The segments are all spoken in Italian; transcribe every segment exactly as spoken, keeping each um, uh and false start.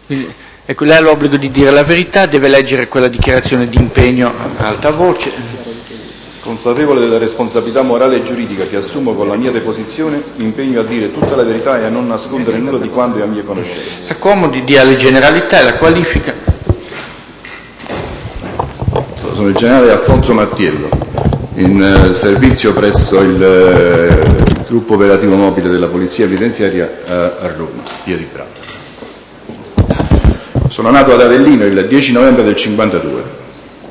Quindi, ecco, lei ha l'obbligo di dire la verità, deve leggere quella dichiarazione di impegno a alta voce. Consapevole della responsabilità morale e giuridica che assumo con la mia deposizione, mi impegno a dire tutta la verità e a non nascondere nulla di quanto è a mia conoscenza. Si accomodi, dia le generalità e la qualifica. Sono il generale Alfonso Mattiello, in eh, servizio presso il eh, gruppo operativo mobile della Polizia Penitenziaria a, a Roma, via di Prato. Sono nato ad Avellino il dieci novembre del cinquantadue.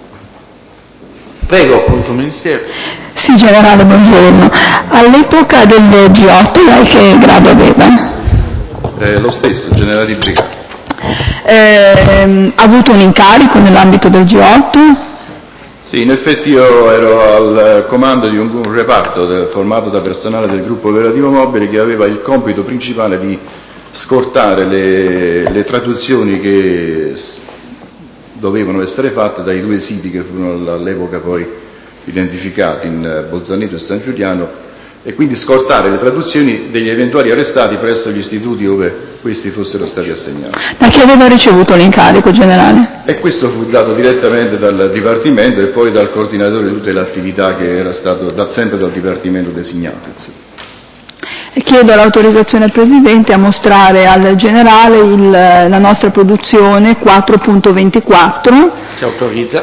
Prego, appunto, Ministero. Sì, generale, buongiorno. All'epoca del G otto lei che grado aveva? Eh, lo stesso, generale di brigata. Eh, ha avuto un incarico nell'ambito del G otto? Sì, in effetti io ero al comando di un, un reparto de, formato da personale del gruppo operativo mobile che aveva il compito principale di scortare le, le traduzioni che dovevano essere fatte dai due siti che furono all'epoca poi identificati in Bolzaneto e San Giuliano, e quindi scortare le traduzioni degli eventuali arrestati presso gli istituti dove questi fossero stati assegnati. Da chi aveva ricevuto l'incarico, generale? E questo fu dato direttamente dal Dipartimento e poi dal coordinatore di tutte le attività che era stato da, sempre dal Dipartimento designato. Insomma. E chiedo l'autorizzazione al Presidente a mostrare al generale il, la nostra produzione quattro punto ventiquattro. Si autorizza.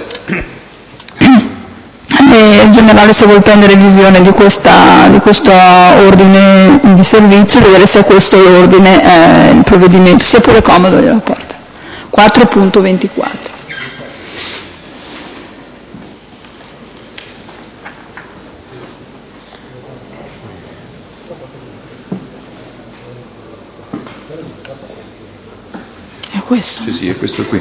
E il generale, se vuol prendere visione di, questa, di questo ordine di servizio, vedere se questo ordine, eh, il provvedimento, sia pure comodo, glielo porta. quattro punto ventiquattro. È questo? Sì, sì, è questo qui.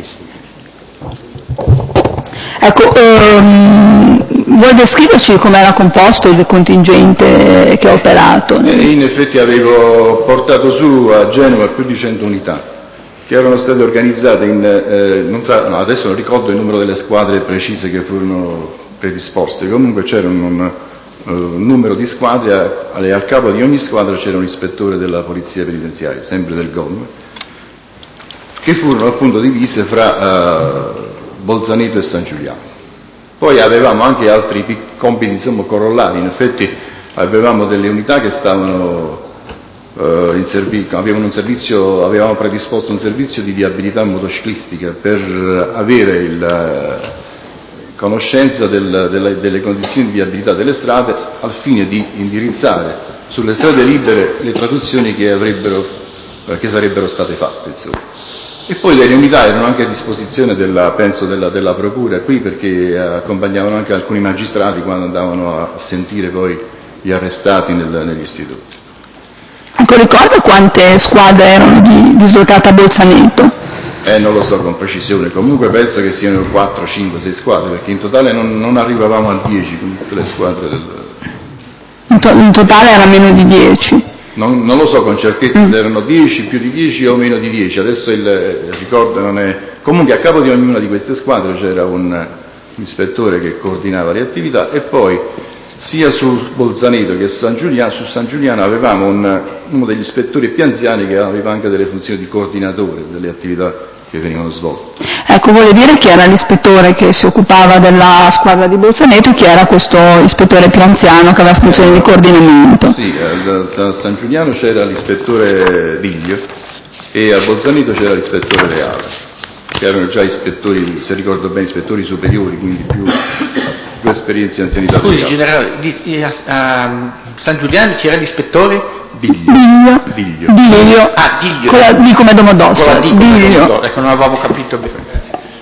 Ecco, ehm, vuoi descriverci come era composto il contingente che ha operato? E in effetti avevo portato su a Genova più di cento unità che erano state organizzate in, eh, non sa, no, adesso non ricordo il numero delle squadre precise che furono predisposte, comunque c'era un, un, un numero di squadre, a, al capo di ogni squadra c'era un ispettore della polizia penitenziaria, sempre del G O M, che furono appunto divise fra uh, Bolzaneto e San Giuliano. Poi avevamo anche altri pic- compiti insomma corollari, in effetti avevamo delle unità che stavano uh, in servizio, avevano un servizio, avevamo predisposto un servizio di viabilità motociclistica per avere il, uh, conoscenza del, delle, delle condizioni di viabilità delle strade al fine di indirizzare sulle strade libere le traduzioni che avrebbero, uh, che sarebbero state fatte, insomma. E poi le unità erano anche a disposizione della, penso, della, della procura qui, perché accompagnavano anche alcuni magistrati quando andavano a sentire poi gli arrestati nel, negli istituti. Ecco, ricorda quante squadre erano di, dislocate a Bolzaneto? Eh, non lo so con precisione, comunque penso che siano quattro, cinque, sei squadre, perché in totale non, non arrivavamo a dieci con tutte le squadre del... In, to- in totale era meno di dieci? Non, non lo so con certezza se erano dieci, più di dieci o meno di dieci, adesso il, il ricordo non è... Comunque a capo di ognuna di queste squadre c'era un, un ispettore che coordinava le attività, e poi sia su Bolzaneto che San Giuliano, su San Giuliano avevamo un, uno degli ispettori più anziani che aveva anche delle funzioni di coordinatore delle attività che venivano svolte. Ecco, vuole dire che era l'ispettore che si occupava della squadra di Bolzaneto e chi era questo ispettore più anziano che aveva funzioni di coordinamento? Sì, a San Giuliano c'era l'ispettore Diglio e a Bolzaneto c'era l'ispettore Reale, che erano già ispettori, se ricordo bene, ispettori superiori, quindi più, più esperienza in anzianità. Scusi, generale, di, di, a, a San Giuliano c'era l'ispettore? Diglio. Diglio. Diglio. Diglio. Ah, Diglio. Con la D come Domodossola. Con la D come Domodossola. Ecco, non avevo capito bene.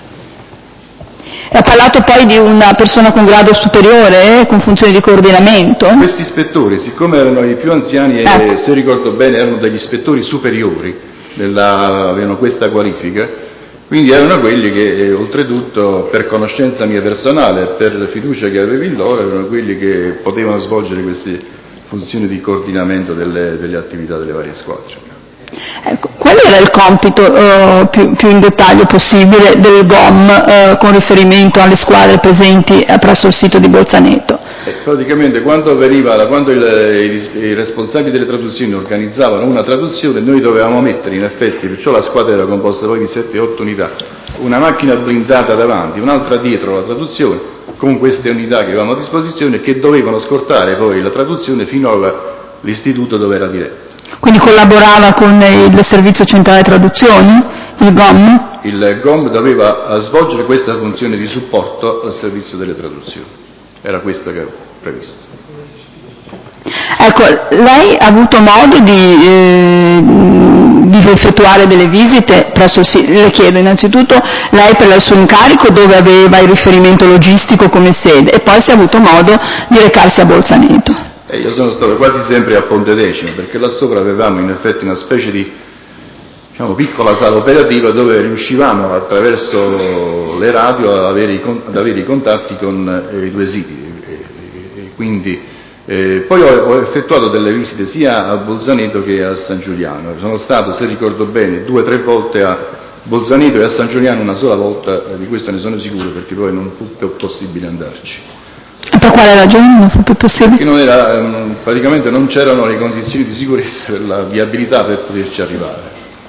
E ha parlato poi di una persona con grado superiore, eh, con funzioni di coordinamento? Questi ispettori, siccome erano i più anziani e ecco. se ricordo bene erano degli ispettori superiori, nella, avevano questa qualifica, quindi erano quelli che eh, oltretutto per conoscenza mia personale, per fiducia che avevo in loro, erano quelli che potevano svolgere queste funzioni di coordinamento delle, delle attività delle varie squadre. Ecco, qual era il compito uh, più, più in dettaglio possibile del G O M uh, con riferimento alle squadre presenti uh, presso il sito di Bolzaneto? Eh, praticamente quando, veniva, quando il, i, i responsabili delle traduzioni organizzavano una traduzione, noi dovevamo mettere in effetti, perciò la squadra era composta poi di sette otto unità, una macchina blindata davanti, un'altra dietro la traduzione, con queste unità che avevamo a disposizione, che dovevano scortare poi la traduzione fino all'istituto dove era diretta. Quindi collaborava con il servizio centrale traduzioni, il G O M? Il G O M doveva svolgere questa funzione di supporto al servizio delle traduzioni, era questo che era previsto. Ecco, lei ha avuto modo di, eh, di effettuare delle visite presso il, le chiedo innanzitutto lei per il suo incarico dove aveva il riferimento logistico come sede e poi se ha avuto modo di recarsi a Bolzaneto. Eh, io sono stato quasi sempre a Pontedecimo, perché là sopra avevamo in effetti una specie di, diciamo, piccola sala operativa dove riuscivamo attraverso le radio ad avere i, ad avere i contatti con eh, i due siti. E, e, e quindi, eh, poi ho, ho effettuato delle visite sia a Bolzaneto che a San Giuliano. Sono stato, se ricordo bene, due o tre volte a Bolzaneto e a San Giuliano una sola volta, eh, di questo ne sono sicuro perché poi non fu più possibile andarci. Per quale ragione non fu più possibile? Perché non era, ehm, praticamente non c'erano le condizioni di sicurezza per la viabilità per poterci arrivare.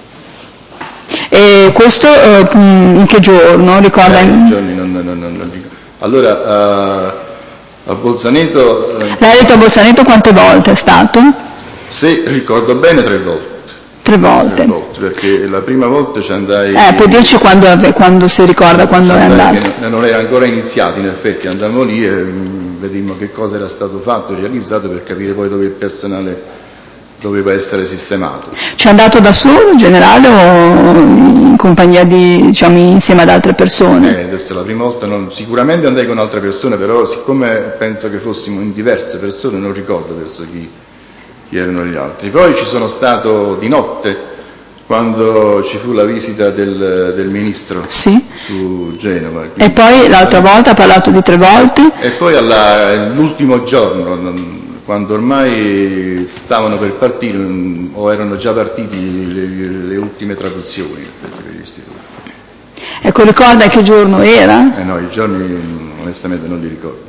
E questo eh, in che giorno? Ricorda? Eh, in giorni non, non, non, non ricordo. Allora, a, a Bolzaneto... Eh, Lei ha detto a Bolzaneto quante volte è stato? Se ricordo bene, tre volte. Tre volte. Tre volte, perché la prima volta ci andai... Eh, può dirci quando, quando si ricorda quando è andato? Che non era ancora iniziato, in effetti, andammo lì e mh, vedemmo che cosa era stato fatto, realizzato, per capire poi dove il personale doveva essere sistemato. Ci è andato da solo in generale o in compagnia di, diciamo, insieme ad altre persone? Eh, adesso la prima volta non, sicuramente andai con altre persone, però siccome penso che fossimo in diverse persone, non ricordo adesso chi, chi erano gli altri. Poi ci sono stato di notte, quando ci fu la visita del, del ministro sì. su Genova. E poi l'altra volta ha parlato di tre volte? E poi alla, l'ultimo giorno, non, quando ormai stavano per partire o erano già partiti le, le ultime traduzioni per l'istituto. Ecco, ricorda che giorno era? Eh no, i giorni onestamente non li ricordo.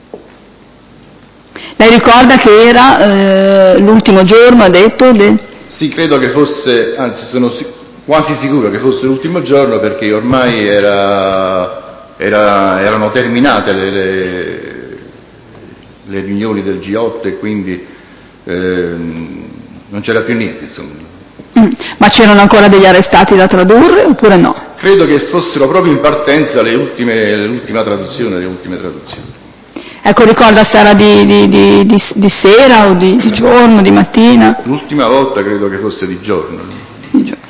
Lei ricorda che era eh, l'ultimo giorno, ha detto? De... Sì, credo che fosse, anzi sono quasi sicuro che fosse l'ultimo giorno perché ormai era, era, erano terminate le, le le riunioni del G otto e quindi ehm, non c'era più niente, insomma. Mm, ma c'erano ancora degli arrestati da tradurre oppure no? Credo che fossero proprio in partenza le ultime, l'ultima traduzione, le ultime traduzioni. Ecco, ricorda se era di, di, di, di, di sera o di, di giorno, di mattina? L'ultima volta credo che fosse di giorno. Di giorno.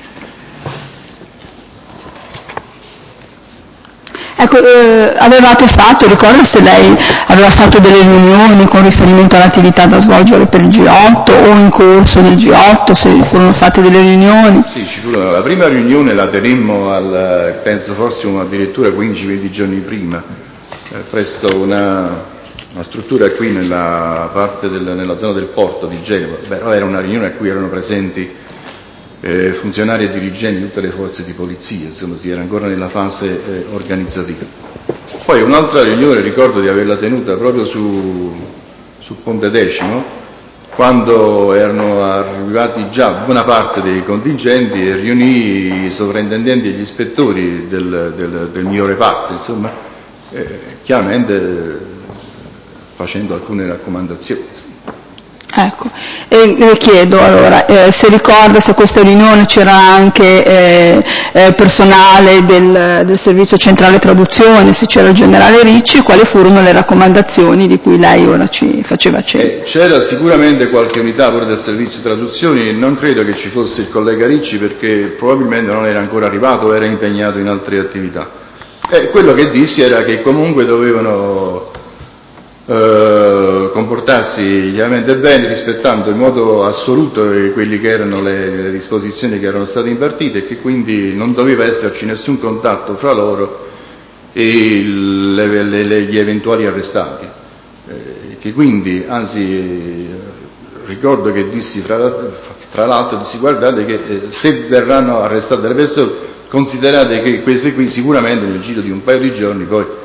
Ecco, eh, avevate fatto, ricorda se lei aveva fatto delle riunioni con riferimento all'attività da svolgere per il G otto o in corso del G otto, se furono fatte delle riunioni? Sì, ci furono. La prima riunione la tenemmo al, penso forse addirittura quindici venti giorni prima, eh, presso una, una struttura qui nella parte del, nella zona del porto di Genova. Però era una riunione a cui erano presenti Eh, funzionari e dirigenti di tutte le forze di polizia, insomma si era ancora nella fase eh, organizzativa. Poi un'altra riunione ricordo di averla tenuta proprio su, su Pontedecimo, quando erano arrivati già buona parte dei contingenti e riunì i sovrintendenti e gli ispettori del, del, del mio reparto, insomma, eh, chiaramente eh, facendo alcune raccomandazioni. Ecco, e le chiedo allora, eh, se ricorda se a questa riunione c'era anche eh, eh, personale del, del servizio centrale traduzione, se c'era il generale Ricci, quali furono le raccomandazioni di cui lei ora ci faceva cenno? Eh, c'era sicuramente qualche unità pure del servizio traduzioni, non credo che ci fosse il collega Ricci perché probabilmente non era ancora arrivato o era impegnato in altre attività. Eh, quello che dissi era che comunque dovevano Uh, comportarsi chiaramente bene rispettando in modo assoluto quelli che erano le, le disposizioni che erano state impartite e che quindi non doveva esserci nessun contatto fra loro e le, le, le, gli eventuali arrestati, eh, che quindi anzi ricordo che dissi fra, tra l'altro dissi guardate che eh, se verranno arrestate delle persone considerate che queste qui sicuramente nel giro di un paio di giorni poi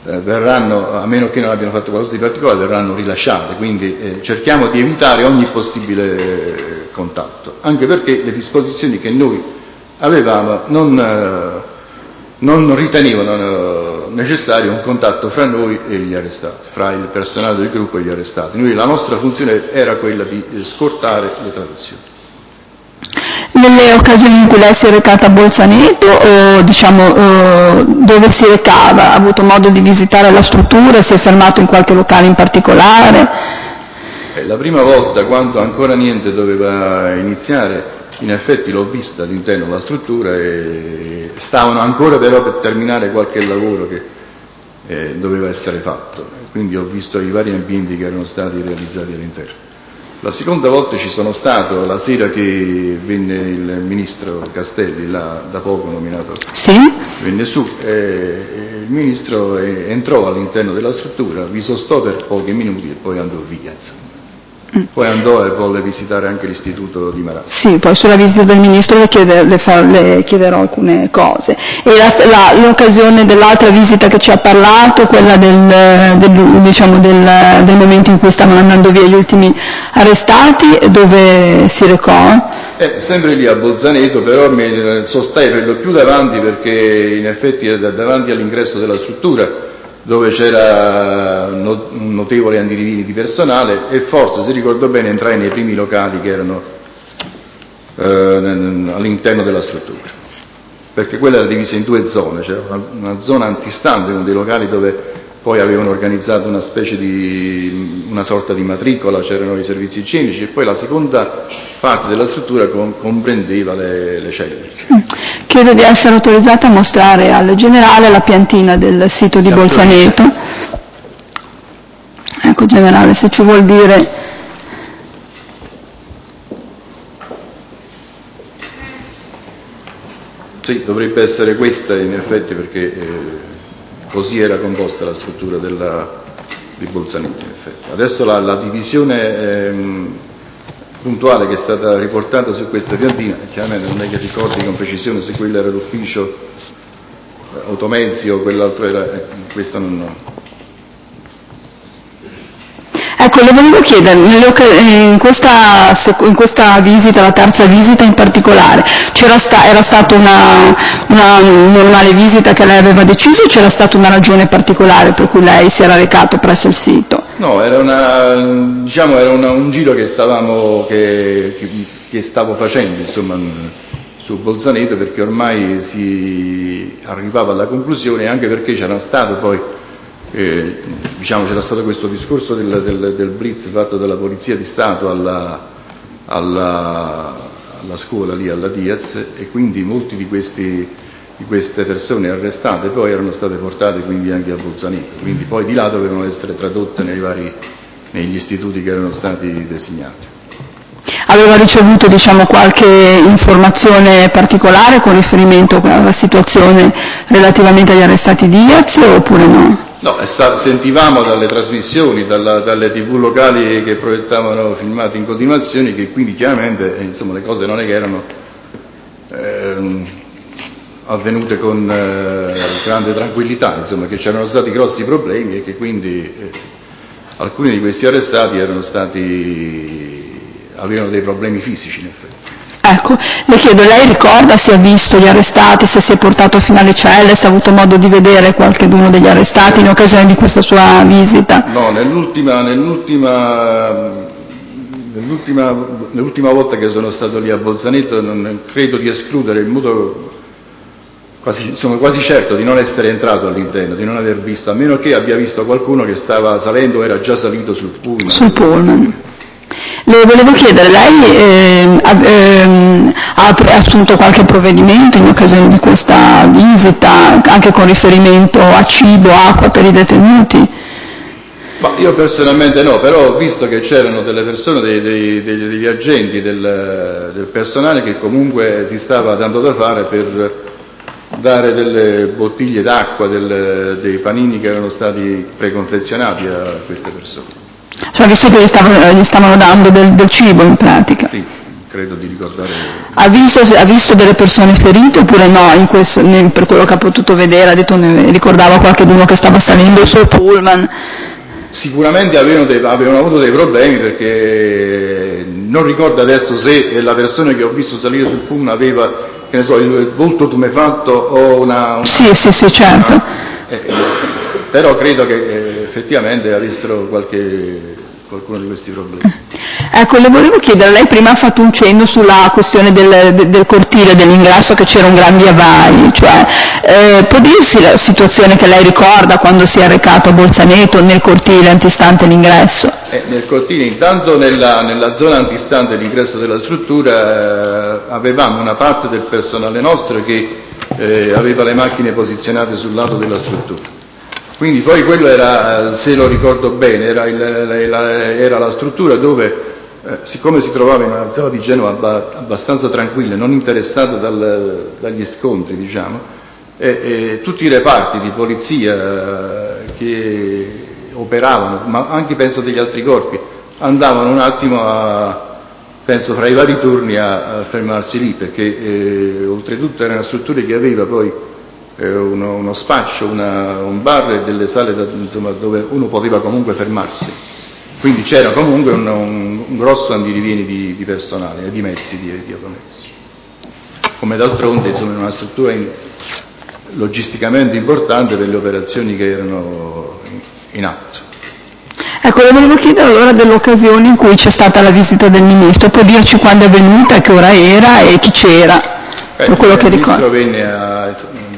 eh, verranno, a meno che non abbiano fatto qualcosa di particolare, verranno rilasciate, quindi eh, cerchiamo di evitare ogni possibile eh, contatto, anche perché le disposizioni che noi avevamo non, eh, non ritenevano necessario un contatto fra noi e gli arrestati, fra il personale del gruppo e gli arrestati. Noi, la nostra funzione era quella di scortare le traduzioni. Nelle occasioni in cui lei si è recata a Bolzaneto, o, diciamo, eh, dove si recava? Ha avuto modo di visitare la struttura? Si è fermato in qualche locale in particolare? Eh, la prima volta, quando ancora niente doveva iniziare, in effetti l'ho vista all'interno della struttura e stavano ancora però per terminare qualche lavoro che eh, doveva essere fatto, quindi ho visto i vari ambienti che erano stati realizzati all'interno. La seconda volta ci sono stato la sera che venne il ministro Castelli, là, da poco nominato, sì? Venne su e il ministro entrò all'interno della struttura, vi sostò per pochi minuti e poi andò via, insomma. Poi andò e volle visitare anche l'istituto di Marassi. Sì, poi sulla visita del Ministro le, chiede, le, fa, le chiederò alcune cose. E la, la, l'occasione dell'altra visita che ci ha parlato, quella del, del, diciamo del, del momento in cui stavano andando via gli ultimi arrestati, dove si recò? Eh, sempre lì a Bolzaneto, però mi sostai per lo più davanti, perché in effetti era davanti all'ingresso della struttura, dove c'era un notevole andirivieni di personale, e forse, se ricordo bene, entrai nei primi locali che erano eh, all'interno della struttura, perché quella era divisa in due zone, c'era una, una zona antistante, uno dei locali dove poi avevano organizzato una specie di, una sorta di matricola, c'erano i servizi igienici, e poi la seconda parte della struttura com- comprendeva le, le celle. Chiedo di essere autorizzata a mostrare al generale la piantina del sito di Bolzaneto. Ecco, generale, se ci vuol dire. Sì, dovrebbe essere questa in effetti, perché eh, così era composta la struttura della, di Bolzaneto in effetti. Adesso la, la divisione ehm, puntuale che è stata riportata su questa piantina, chiaramente non è che ricordi con precisione se quello era l'ufficio eh, automezzi o quell'altro era, eh, questa non. Ecco, le volevo chiedere, in questa, in questa visita, la terza visita in particolare, c'era sta, era stata una, una normale visita che lei aveva deciso, o c'era stata una ragione particolare per cui lei si era recato presso il sito? No, era, una, diciamo, era una, un giro che, stavamo, che, che, che stavo facendo, insomma, su Bolzaneto, perché ormai si arrivava alla conclusione, anche perché c'era stato poi Eh, diciamo c'era stato questo discorso del, del, del blitz fatto dalla Polizia di Stato alla, alla, alla scuola lì, alla Diaz, e quindi molti di, questi, di queste persone arrestate poi erano state portate quindi anche a Bolzaneto, quindi poi di là dovevano essere tradotte nei vari, negli istituti che erano stati designati. Aveva ricevuto, diciamo, qualche informazione particolare con riferimento alla situazione relativamente agli arrestati Diaz, oppure no? No, sta, sentivamo dalle trasmissioni, dalla, dalle tivù locali che proiettavano filmati in continuazione, che quindi chiaramente eh, insomma, le cose non è che erano eh, avvenute con eh, grande tranquillità, insomma, che c'erano stati grossi problemi e che quindi eh, alcuni di questi arrestati erano stati, avevano dei problemi fisici in effetti. Ecco, le chiedo, lei ricorda se ha visto gli arrestati, se si è portato fino alle celle, se ha avuto modo di vedere qualcuno degli arrestati in occasione di questa sua visita? No, nell'ultima, nell'ultima, nell'ultima, nell'ultima volta che sono stato lì a Bolzaneto non credo di escludere in modo quasi, sono quasi certo di non essere entrato all'interno, di non aver visto, a meno che abbia visto qualcuno che stava salendo o era già salito sul pullman. Sul pullman. Le volevo chiedere, lei eh, ha, ehm, ha assunto qualche provvedimento in occasione di questa visita, anche con riferimento a cibo, acqua per i detenuti? Ma io personalmente no, però ho visto che c'erano delle persone, dei, dei, degli, degli agenti del, del personale che comunque si stava dando da fare per dare delle bottiglie d'acqua, del, dei panini che erano stati preconfezionati a queste persone. Cioè, visto che gli stavano, gli stavano dando del, del cibo in pratica. Sì. credo di ricordare. Ha visto, ha visto delle persone ferite oppure no? In questo, per quello che ha potuto vedere, ha detto, ne ricordava qualcuno che stava salendo sul pullman. Sicuramente avevano, dei, avevano avuto dei problemi, perché non ricordo adesso se la persona che ho visto salire sul pullman aveva, che ne so, il volto tumefatto o una... una sì, sì, sì, certo. Una, eh, però credo che eh, effettivamente avessero qualche, qualcuno di questi problemi. Ecco, le volevo chiedere, lei prima ha fatto un cenno sulla questione del, del, del cortile, dell'ingresso, che c'era un gran via vai, cioè eh, può dirsi la situazione che lei ricorda quando si è recato a Bolzaneto nel cortile antistante l'ingresso? Eh, nel cortile, intanto nella, nella zona antistante l'ingresso della struttura eh, avevamo una parte del personale nostro che eh, aveva le macchine posizionate sul lato della struttura. Quindi poi quello era, se lo ricordo bene, era, il, la, era la struttura dove, eh, siccome si trovava in una zona di Genova abbastanza tranquilla, non interessata dal, dagli scontri, diciamo, e, e tutti i reparti di polizia eh, che operavano, ma anche penso degli altri corpi, andavano un attimo a, penso fra i vari turni a, a fermarsi lì, perché eh, oltretutto era una struttura che aveva poi Uno, uno spaccio, una, un bar e delle sale da, insomma, dove uno poteva comunque fermarsi, quindi c'era comunque un, un, un grosso andirivieni di, di personale e di mezzi, di, di automezzi, come d'altronde insomma, in una struttura in, logisticamente importante per le operazioni che erano in, in atto. Ecco, le volevo chiedere allora dell'occasione in cui c'è stata la visita del Ministro, può dirci quando è venuta, che ora era e chi c'era? Eh, per quello il che Ministro ricordo. venne a...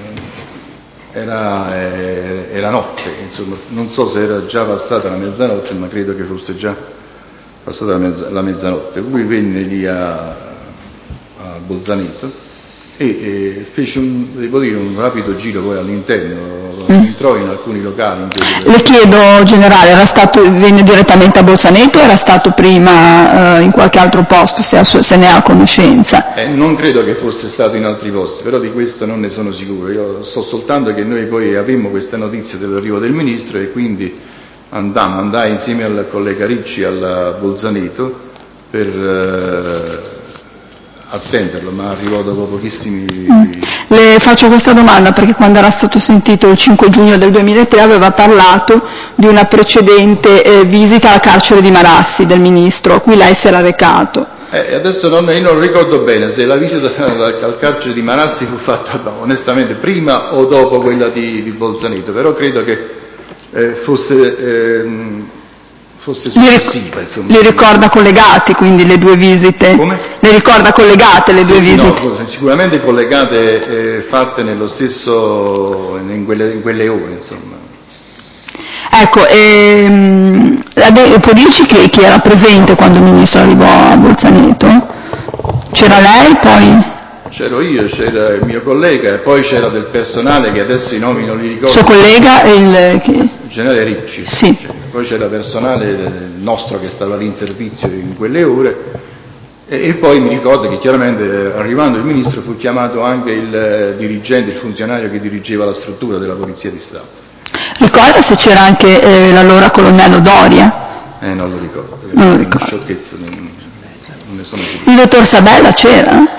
Era, era notte, insomma, non so se era già passata la mezzanotte, ma credo che fosse già passata la, mezza, la mezzanotte. Lui venne lì a, a Bolzaneto e, e fece un, devo dire, un rapido giro poi all'interno, mm. entrò in alcuni locali. In Le chiedo, generale, era stato, venne direttamente a Bolzaneto o era stato prima eh, in qualche altro posto, se, ha, se ne ha conoscenza? Eh, non credo che fosse stato in altri posti, però di questo non ne sono sicuro. Io so soltanto che noi poi avemmo questa notizia dell'arrivo del Ministro e quindi andammo, andai insieme al collega Ricci al Bolzaneto per eh, attenderlo, ma arrivò dopo pochissimi... Mm. Le faccio questa domanda perché quando era stato sentito il cinque giugno del duemilatré aveva parlato di una precedente eh, visita al carcere di Marassi del Ministro, a cui lei si era recato. Eh, adesso non, io non ricordo bene se la visita al carcere di Marassi fu fatta no, onestamente prima o dopo quella di, di Bolzaneto, però credo che eh, fosse... Ehm, fosse successiva, insomma. Le ricorda collegati quindi le due visite? Come? Le ricorda collegate le sì, due sì, visite? No, sicuramente collegate, eh, fatte nello stesso, in quelle, in quelle ore, insomma. Ecco, ehm, può dirci chi, chi era presente quando il Ministro arrivò a Bolzaneto? C'era lei, poi? C'ero io, c'era il mio collega e poi c'era del personale che adesso i nomi non li ricordo. Suo collega e il... Che... il generale Ricci. Sì. Poi c'era personale nostro che stava lì in servizio in quelle ore e, e poi mi ricordo che chiaramente arrivando il Ministro fu chiamato anche il dirigente, il funzionario che dirigeva la struttura della Polizia di Stato. Ricorda se c'era anche eh, l'allora colonnello Doria? Eh, non lo ricordo. Non lo ricordo. Sciocchezza, non, non ne sono sicuro. Il dottor Sabella c'era?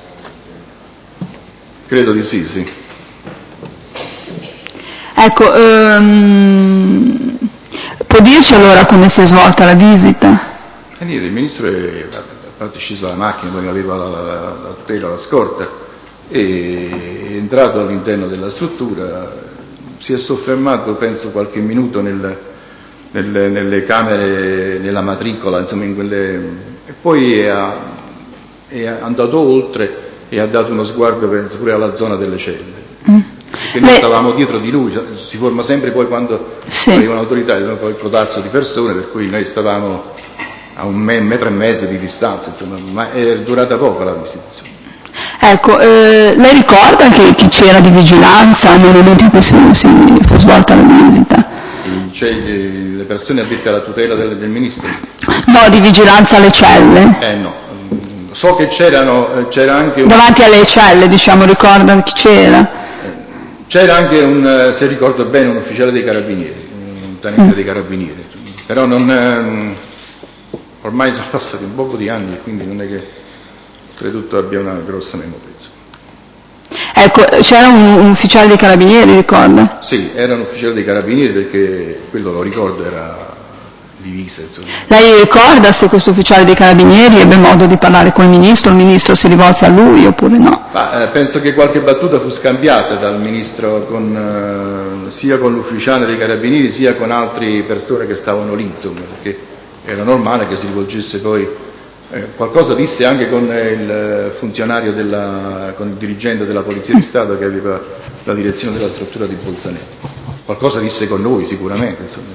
Credo di sì, sì. Ecco, ehm, può dirci allora come si è svolta la visita? E niente, il Ministro è, a parte sceso dalla macchina, poi aveva la, la, la tutela, la scorta, e è entrato all'interno della struttura, si è soffermato penso qualche minuto nel, nel, nelle camere, nella matricola, insomma in quelle, e poi è, è andato oltre e ha dato uno sguardo penso, pure alla zona delle celle. Mm. Perché noi Beh. stavamo dietro di lui, si forma sempre poi quando sì. arriva un'autorità, poi il protazzo di persone, per cui noi stavamo a un me- metro e mezzo di distanza, insomma, ma è durata poco la visita. Insomma. Ecco, eh, lei ricorda che chi c'era di vigilanza nel momento in cui si, si fu svolta la visita? Cioè le persone addette alla tutela del, del Ministro? No, di vigilanza alle celle. Eh no. So che c'erano, c'era anche un... Davanti alle celle, diciamo, ricorda chi c'era? C'era anche un, se ricordo bene, un ufficiale dei carabinieri, un tenente mm. dei carabinieri, però non, ormai sono passati un poco di anni e quindi non è che Oltretutto abbia una grossa memoria. Ecco, c'era un, un ufficiale dei carabinieri, ricorda? Sì, era un ufficiale dei carabinieri perché quello lo ricordo era divisa, insomma. Lei ricorda se questo ufficiale dei carabinieri ebbe modo di parlare col ministro, il ministro si rivolse a lui oppure no? Ma, eh, penso che qualche battuta fu scambiata dal ministro con, eh, sia con l'ufficiale dei carabinieri sia con altre persone che stavano lì, insomma, perché era normale che si rivolgesse poi. Eh, qualcosa disse anche con il funzionario, della, con il dirigente della Polizia di Stato che aveva la direzione della struttura di Bolzaneto. Qualcosa disse con noi sicuramente. Insomma.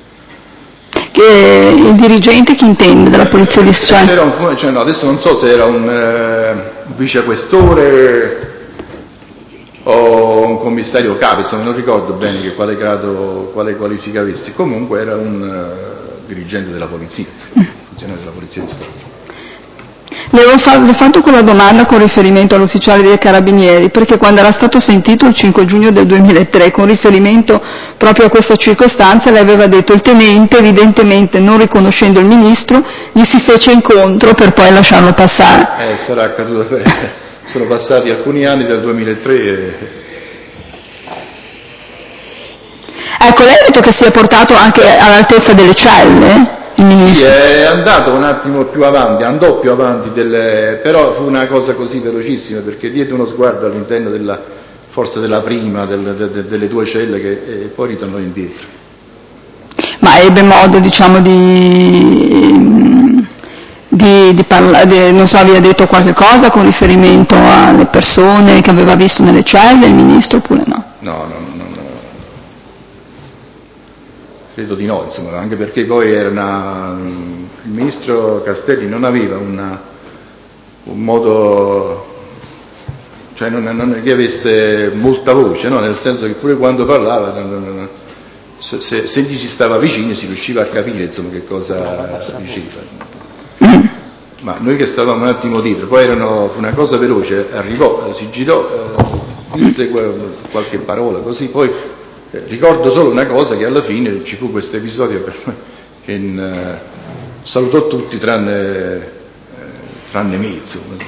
Che il dirigente chi intende della Polizia di Stato? C'era un, cioè, no, adesso non so se era un eh, vicequestore o un commissario capo, insomma non ricordo bene che quale grado, quale qualifica avesse. Comunque era un uh, dirigente della Polizia, insomma, funzionario della Polizia di Stato. Le ho fatto quella domanda con riferimento all'ufficiale dei carabinieri perché quando era stato sentito il cinque giugno del duemilatré con riferimento proprio a questa circostanza le aveva detto il tenente evidentemente non riconoscendo il ministro gli si fece incontro per poi lasciarlo passare. Eh, sarà accaduto, per... sono passati alcuni anni dal duemilatré e... Ecco, lei ha detto che si è portato anche all'altezza delle celle? Sì, è andato un attimo più avanti, andò più avanti, delle, però fu una cosa così velocissima perché diede uno sguardo all'interno della, forse della prima, del, de, de, delle due celle che, e poi ritornò indietro. Ma ebbe modo, diciamo, di, di, di parlare, non so, aveva detto qualche cosa con riferimento alle persone che aveva visto nelle celle, il ministro oppure no? No, no, no. Credo di no, insomma, anche perché poi era una, il ministro Castelli non aveva una, un modo, cioè non, non che avesse molta voce, no? Nel senso che pure quando parlava, non, non, se, se gli si stava vicino si riusciva a capire insomma, che cosa diceva. Ma noi che stavamo un attimo dietro, poi erano, fu una cosa veloce, arrivò, si girò, eh, disse qualche parola così, poi Eh, ricordo solo una cosa, che alla fine ci fu questo episodio per me, che in, eh, salutò tutti tranne, eh, tranne me, insomma.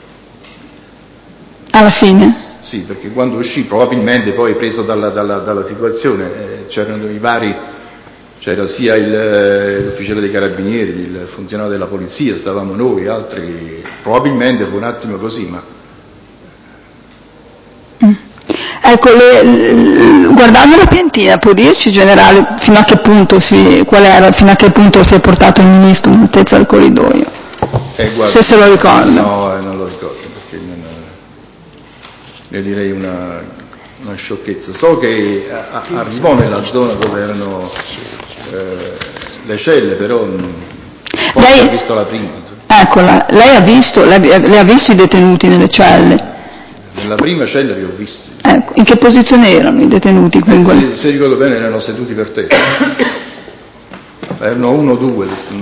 Alla fine? Sì, perché quando uscì, probabilmente poi preso dalla, dalla, dalla situazione, eh, c'erano i vari, c'era sia il, eh, l'ufficiale dei carabinieri, il funzionario della polizia, stavamo noi, altri, probabilmente fu un attimo così, ma... Mm. Ecco, le, le, guardando la piantina, può dirci generale fino a che punto si, qual era, fino a che punto si è portato il ministro in altezza del corridoio? Eh, guarda, se se lo ricorda. No, eh, non lo ricordo, perché non, ne direi una, una sciocchezza. So che a, a, arrivò nella zona dove erano eh, le celle, però poi lei, ho visto la prima. Eccola, lei ha visto, lei, lei ha visto i detenuti nelle celle? Nella prima cella li ho visti. Ecco, in che posizione erano i detenuti? Eh, se, se ricordo bene erano seduti per terra. Erano uno o due.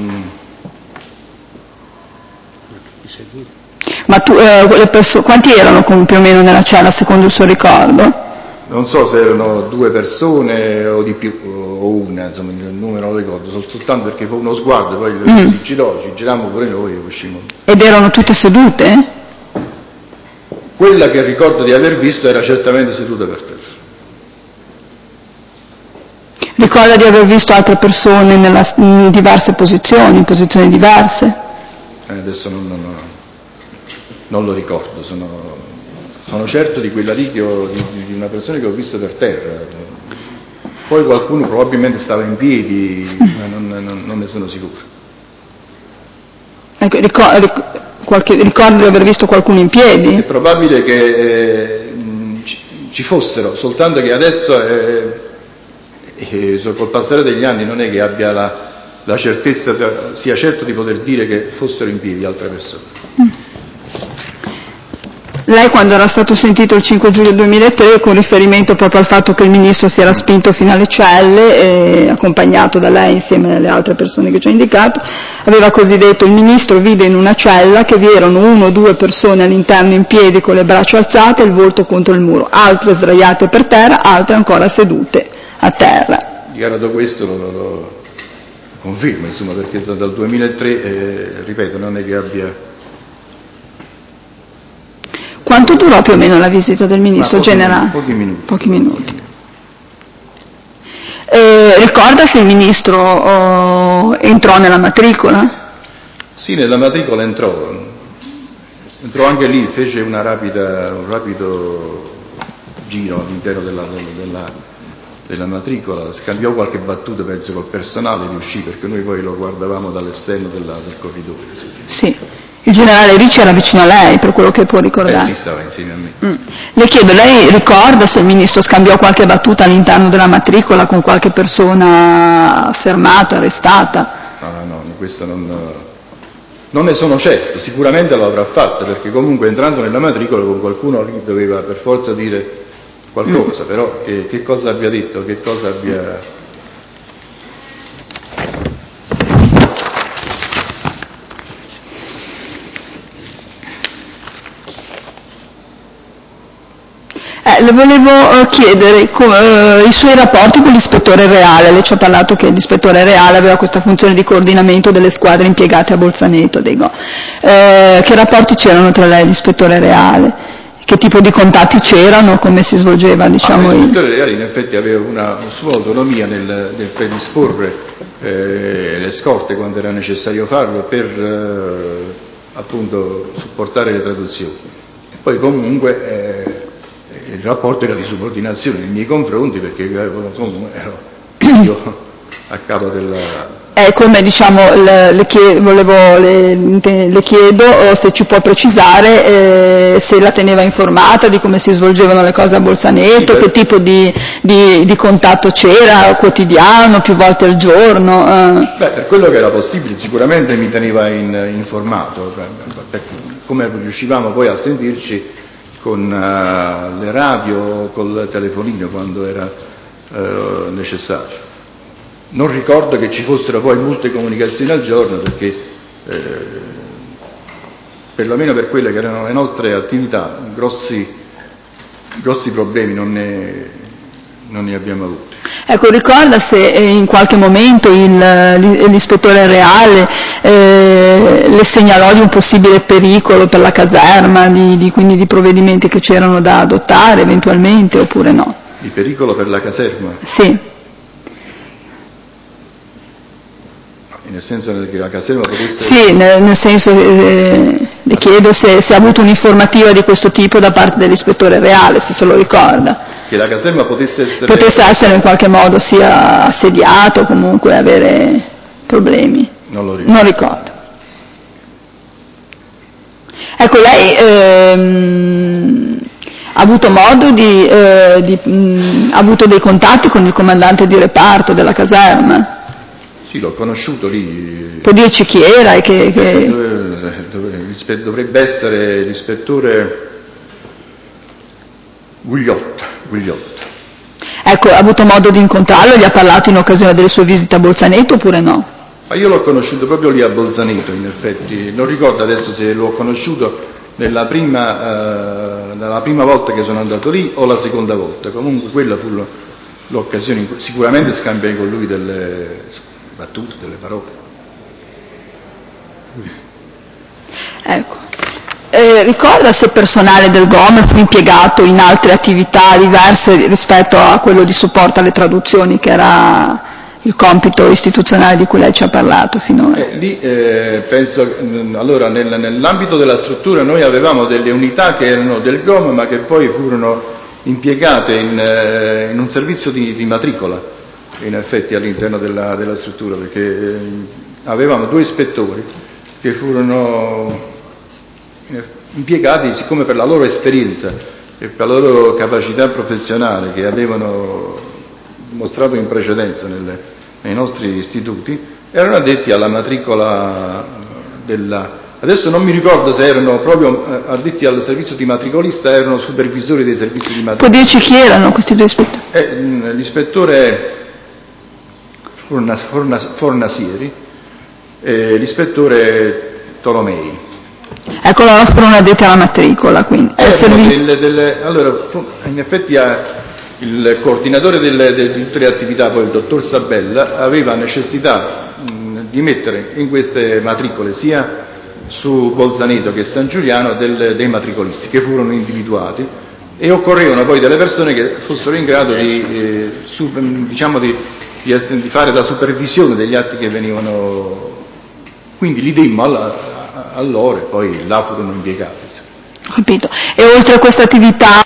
Ma tu, eh, le perso- quanti erano con, più o meno nella cella secondo il suo ricordo? Non so se erano due persone o di più, o una, insomma il numero non lo ricordo, soltanto perché fu uno sguardo, poi mm. si girò, ci girammo pure noi e uscimmo. Ed erano tutte sedute? Quella che ricordo di aver visto era certamente seduta per terra. Ricorda di aver visto altre persone nella, in diverse posizioni, in posizioni diverse? Eh, adesso non, non, non lo ricordo, sono, sono certo di quella lì che ho, di, di una persona che ho visto per terra. Poi qualcuno probabilmente stava in piedi, ma non, non, non ne sono sicuro. Ecco, ricordo, ric- qualche, ricordo di aver visto qualcuno in piedi? È probabile che eh, ci, ci fossero, soltanto che adesso, eh, eh, col passare degli anni, non è che abbia la, la certezza, sia certo di poter dire che fossero in piedi altre persone. Mm. Lei quando era stato sentito il cinque giugno duemilatré, con riferimento proprio al fatto che il ministro si era spinto fino alle celle, e, accompagnato da lei insieme alle altre persone che ci ha indicato, aveva così detto: il ministro vide in una cella che vi erano uno o due persone all'interno in piedi con le braccia alzate e il volto contro il muro, altre sdraiate per terra, altre ancora sedute a terra. Dichiarato questo lo, lo, lo confermo, insomma, perché dal duemilatré, eh, ripeto, non è che abbia Quanto durò più o meno la visita del Ministro pochi generale? Pochi minuti. Pochi minuti. Eh, ricorda se il Ministro oh, entrò nella matricola? Sì, nella matricola entrò. Entrò anche lì, fece una rapida, un rapido giro all'interno della, della, della matricola, scambiò qualche battuta, penso, col personale e riuscì, perché noi poi lo guardavamo dall'esterno della, del corridoio. Sì. Sì. Il generale Ricci era vicino a lei, per quello che può ricordare. Eh sì, stava insieme a me. Mm. Le chiedo, lei ricorda se il Ministro scambiò qualche battuta all'interno della matricola con qualche persona fermata, arrestata? No, no, no, questo non, non ne sono certo, sicuramente lo avrà fatto, perché comunque entrando nella matricola con qualcuno lì doveva per forza dire qualcosa, mm. però che, che cosa abbia detto, che cosa abbia... Eh, le volevo eh, chiedere come, eh, i suoi rapporti con l'ispettore Reale. Lei ci ha parlato che l'ispettore Reale aveva questa funzione di coordinamento delle squadre impiegate a Bolzaneto. Dico. Eh, che rapporti c'erano tra lei e l'ispettore Reale? Che tipo di contatti c'erano? Come si svolgeva? Diciamo, ah, l'ispettore Reale in effetti aveva una, una sua autonomia nel, nel predisporre eh, le scorte quando era necessario farlo per eh, appunto supportare le traduzioni. E poi comunque... Eh, il rapporto era di subordinazione nei miei confronti, perché comunque ero io a capo della... Eh, come diciamo, le, le, chiedo, volevo, le, le chiedo se ci può precisare eh, se la teneva informata di come si svolgevano le cose a Bolzaneto, sì, che tipo di, di, di contatto c'era, quotidiano, più volte al giorno. Eh. Beh, per quello che era possibile sicuramente mi teneva in, informato, come riuscivamo poi a sentirci con uh, le radio, col telefonino quando era uh, necessario. Non ricordo che ci fossero poi molte comunicazioni al giorno, perché eh, perlomeno per quelle che erano le nostre attività, grossi, grossi problemi non ne, non ne abbiamo avuti. Ecco, ricorda se in qualche momento il, l'ispettore Reale eh, le segnalò di un possibile pericolo per la caserma, di, di, quindi di provvedimenti che c'erano da adottare eventualmente, oppure no? Di pericolo per la caserma? Sì. Nel senso che la caserma potesse... Sì, nel, nel senso che eh, le chiedo se, se ha avuto un'informativa di questo tipo da parte dell'ispettore Reale, se se lo ricorda. Che la caserma potesse essere... Potesse essere in qualche modo sia assediato, comunque avere problemi. Non lo ricordo. Non ricordo. Ecco, lei ehm, ha avuto modo di... Eh, di mh, ha avuto dei contatti con il comandante di reparto della caserma? Sì, l'ho conosciuto lì. Può dirci chi era e che... che... Dove, dovrebbe essere l'ispettore Gugliotta. Gugliotta. Ecco, ha avuto modo di incontrarlo, gli ha parlato in occasione delle sue visite a Bolzaneto oppure no? Ma io l'ho conosciuto proprio lì a Bolzaneto, in effetti. Non ricordo adesso se l'ho conosciuto nella prima, eh, nella prima volta che sono andato lì o la seconda volta. Comunque quella fu l'occasione in cui sicuramente scambiai con lui delle battute, delle parole. Ecco. Eh, ricorda se personale del G O M fu impiegato in altre attività diverse rispetto a quello di supporto alle traduzioni, che era il compito istituzionale di cui lei ci ha parlato finora? Eh, lì eh, penso, allora nel, nell'ambito della struttura noi avevamo delle unità che erano del G O M ma che poi furono impiegate in, eh, in un servizio di, di matricola, in effetti all'interno della, della struttura, perché eh, avevamo due ispettori che furono impiegati, siccome per la loro esperienza e per la loro capacità professionale che avevano mostrato in precedenza nelle, nei nostri istituti, erano addetti alla matricola della... Adesso non mi ricordo se erano proprio addetti al servizio di matricolista, erano supervisori dei servizi di matricola. Può dirci chi erano questi due ispettori? Eh, l'ispettore Fornas, Fornas, Fornasieri e l'ispettore Tolomei. Ecco, loro furono addetti alla matricola, quindi. Eh, servi... delle, delle, allora, in effetti il coordinatore delle, di tutte le attività, poi il dottor Sabella, aveva necessità mh, di mettere in queste matricole sia su Bolzaneto, che è San Giuliano, del, dei matricolisti che furono individuati, e occorrevano poi delle persone che fossero in grado di, eh, su, diciamo di, di, di fare da supervisione degli atti che venivano, quindi li dimmo a, a loro e poi là furono impiegati. Ho capito. E oltre a questa attività